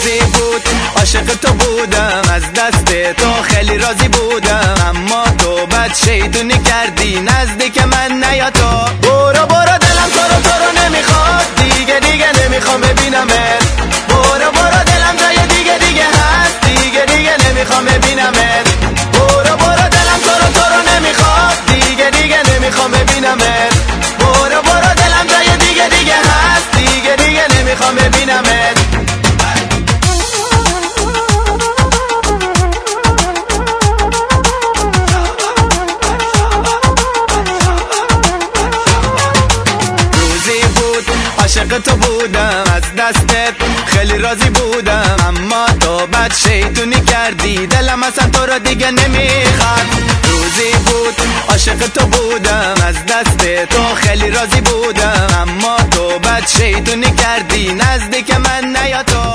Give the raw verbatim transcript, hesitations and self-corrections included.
روزی بود عاشق تو بودم، از دست تو خیلی راضی بودم، اما تو بد شیطونی کردی نزدیک من نیا تو. برو برو دلم تو رو تو رو نمیخواد، دیگه دیگه نمیخوام ببینمت. برو برو دلم جای دیگه دیگه هست، دیگه دیگه نمیخوام ببینمت. برو برو دلم تو رو تو رو نمیخواد، دیگه دیگه نمیخوام ببینمت. برو برو دلم جای دیگه دیگه هست، دیگه دیگه نمیخوام ببینمت. عاشق تو بودم، از دستت خیلی راضی بودم، اما تو بد شیطونی کردی دلم اصلا تو رو دیگه نمیخواد. روزی بود عاشق تو بودم، از دست تو خیلی راضی بودم، اما تو بد شیطونی کردی نزدیک من نیا تو.